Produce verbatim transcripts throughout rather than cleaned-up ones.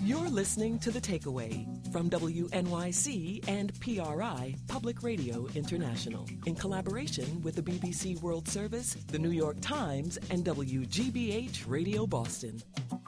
You're listening to The Takeaway from W N Y C and P R I, Public Radio International, in collaboration with the B B C World Service, the New York Times, and W G B H Radio Boston.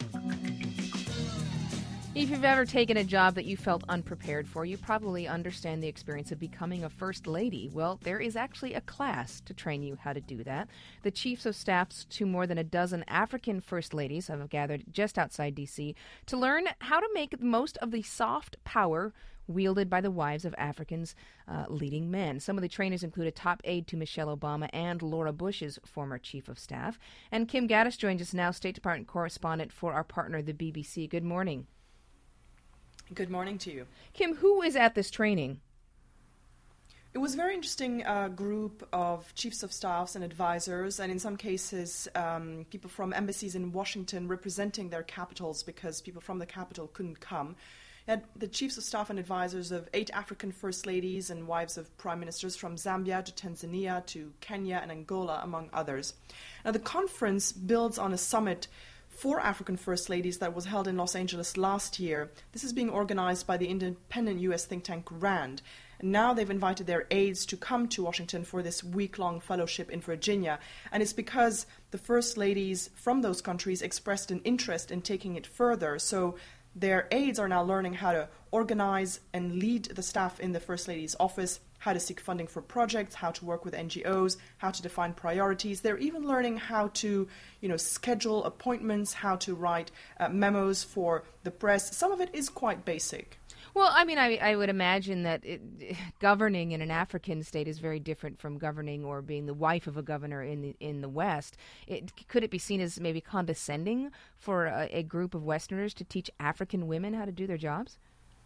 If you've ever taken a job that you felt unprepared for, you probably understand the experience of becoming a first lady. Well, there is actually a class to train you how to do that. The chiefs of staffs to more than a dozen African first ladies have gathered just outside D C to learn how to make the most of the soft power wielded by the wives of Africans uh, leading men. Some of the trainers include a top aide to Michelle Obama and Laura Bush's former chief of staff. And Kim Gaddis joins us now, State Department correspondent for our partner, the B B C. Good morning. Good morning to you. Kim, who is at this training? It was a very interesting uh, group of chiefs of staffs and advisors, and in some cases, um, people from embassies in Washington representing their capitals because people from the capital couldn't come. You had the chiefs of staff and advisors of eight African first ladies and wives of prime ministers from Zambia to Tanzania to Kenya and Angola, among others. Now, the conference builds on a summit for African First Ladies that was held in Los Angeles last year. This is being organized by the independent U S think tank RAND. And now they've invited their aides to come to Washington for this week-long fellowship in Virginia. And it's because the First Ladies from those countries expressed an interest in taking it further. So their aides are now learning how to organize and lead the staff in the First Lady's office, how to seek funding for projects, how to work with N G Os, how to define priorities. They're even learning how to, you know, schedule appointments, how to write uh, memos for the press. Some of it is quite basic. Well, I mean, I, I would imagine that it, governing in an African state is very different from governing or being the wife of a governor in the in the West. It, could it be seen as maybe condescending for a, a group of Westerners to teach African women how to do their jobs?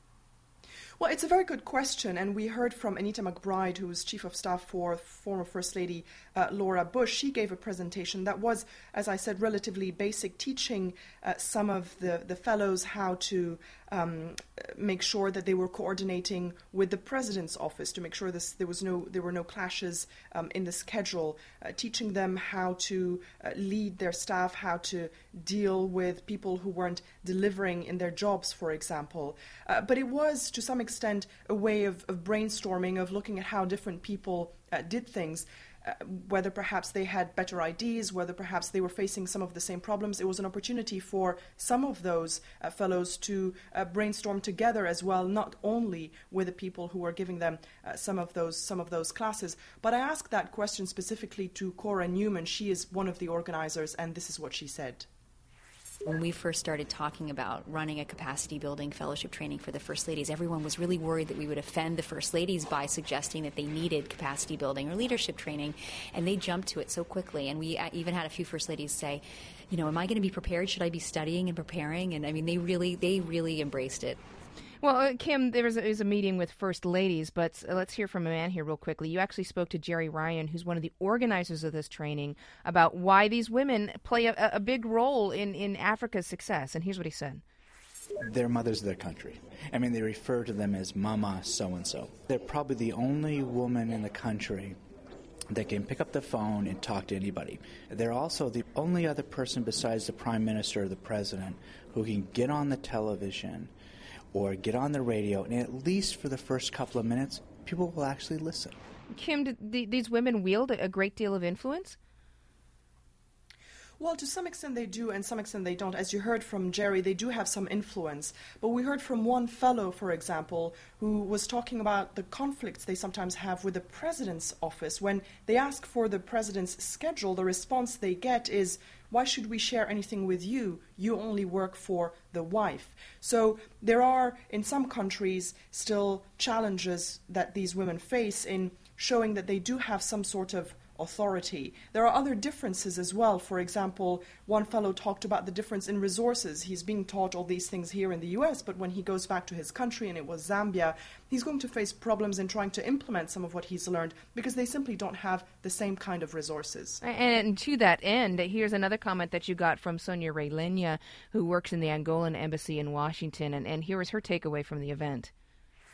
Well, it's a very good question, and we heard from Anita McBride, who was Chief of Staff for former First Lady uh, Laura Bush. She gave a presentation that was, as I said, relatively basic, teaching uh, some of the, the fellows how to um, make sure that they were coordinating with the President's office to make sure this, there was no there were no clashes um, in the schedule, uh, teaching them how to uh, lead their staff, how to deal with people who weren't delivering in their jobs, for example. Uh, but it was, to some extent, a way of, of brainstorming, of looking at how different people uh, did things, uh, whether perhaps they had better ideas, whether perhaps they were facing some of the same problems. It was an opportunity for some of those uh, fellows to uh, brainstorm together as well, not only with the people who were giving them uh, some of those some of those classes. But I asked that question specifically to Cora Newman. She is one of the organizers, and this is what she said. When we first started talking about running a capacity building fellowship training for the First Ladies, everyone was really worried that we would offend the First Ladies by suggesting that they needed capacity building or leadership training, and they jumped to it so quickly. And we even had a few First Ladies say, you know, am I going to be prepared? Should I be studying and preparing? And I mean, they really, they really embraced it. Well, uh, Kim, there was, a, there was a meeting with First Ladies, but uh, let's hear from a man here real quickly. You actually spoke to Jerry Ryan, who's one of the organizers of this training, about why these women play a, a big role in, in Africa's success. And here's what he said. They're mothers of their country. I mean, they refer to them as Mama so-and-so. They're probably the only woman in the country that can pick up the phone and talk to anybody. They're also the only other person besides the Prime Minister or the President who can get on the television or get on the radio, and at least for the first couple of minutes, people will actually listen. Kim, do the, these women wield a great deal of influence? Well, to some extent they do, and some extent they don't. As you heard from Jerry, they do have some influence. But we heard from one fellow, for example, who was talking about the conflicts they sometimes have with the president's office. When they ask for the president's schedule, the response they get is, why should we share anything with you? You only work for the wife. So there are, in some countries, still challenges that these women face in showing that they do have some sort of authority. There are other differences as well. For example, one fellow talked about the difference in resources. He's being taught all these things here in the U S, but when he goes back to his country, and it was Zambia, he's going to face problems in trying to implement some of what he's learned because they simply don't have the same kind of resources. And to that end, here's another comment that you got from Sonia Reilenia, who works in the Angolan embassy in Washington, and, and here is her takeaway from the event.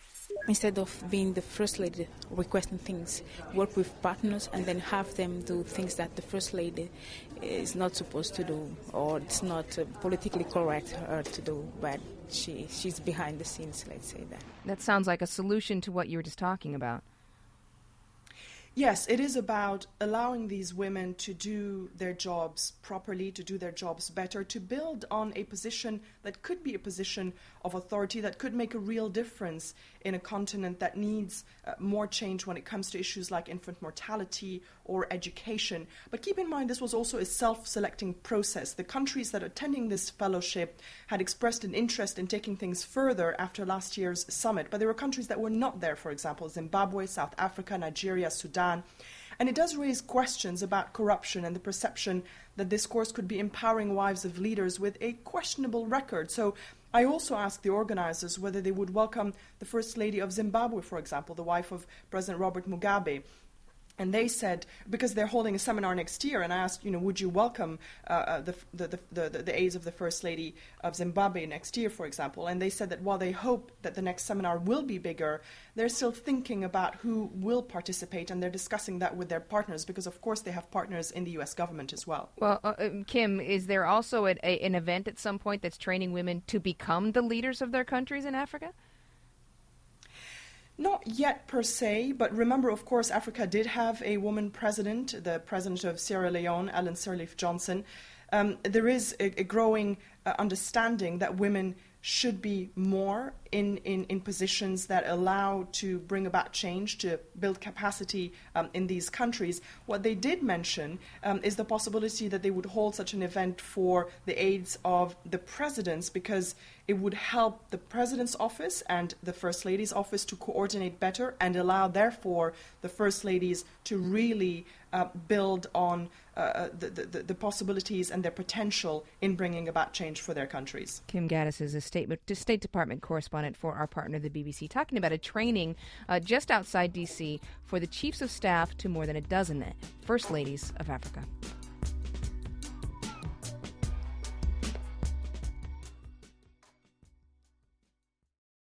instead of being the First Lady requesting things, work with partners and then have them do things that the First Lady is not supposed to do, or it's not uh, politically correct her to do, but she she's behind the scenes, let's say that. That sounds like a solution to what you were just talking about. Yes, it is about allowing these women to do their jobs properly, to do their jobs better, to build on a position that could be a position of authority, that could make a real difference in a continent that needs uh, more change when it comes to issues like infant mortality or education. But keep in mind, this was also a self-selecting process. The countries that are attending this fellowship had expressed an interest in taking things further after last year's summit, but there were countries that were not there, for example, Zimbabwe, South Africa, Nigeria, Sudan. And it does raise questions about corruption and the perception that this course could be empowering wives of leaders with a questionable record. So I also asked the organizers whether they would welcome the First Lady of Zimbabwe, for example, the wife of President Robert Mugabe. And they said, because they're holding a seminar next year, and I asked, you know, would you welcome uh, the, the, the, the, the aides of the First Lady of Zimbabwe next year, for example? And they said that while they hope that the next seminar will be bigger, they're still thinking about who will participate, and they're discussing that with their partners, because, of course, they have partners in the U S government as well. Well, uh, Kim, is there also a, a, an event at some point that's training women to become the leaders of their countries in Africa? Not yet per se, but remember, of course, Africa did have a woman president, the president of Sierra Leone, Ellen Sirleaf Johnson. Um, there is a, a growing uh, understanding that women should be more in, in, in positions that allow to bring about change, to build capacity um, in these countries. What they did mention um, is the possibility that they would hold such an event for the aides of the presidents, because it would help the president's office and the First Lady's office to coordinate better and allow, therefore, the First Ladies to really uh, build on uh, the, the, the possibilities and their potential in bringing about change for their countries. Kim Gaddis is a State, State Department correspondent for our partner, the B B C, talking about a training uh, just outside D C for the chiefs of staff to more than a dozen First Ladies of Africa.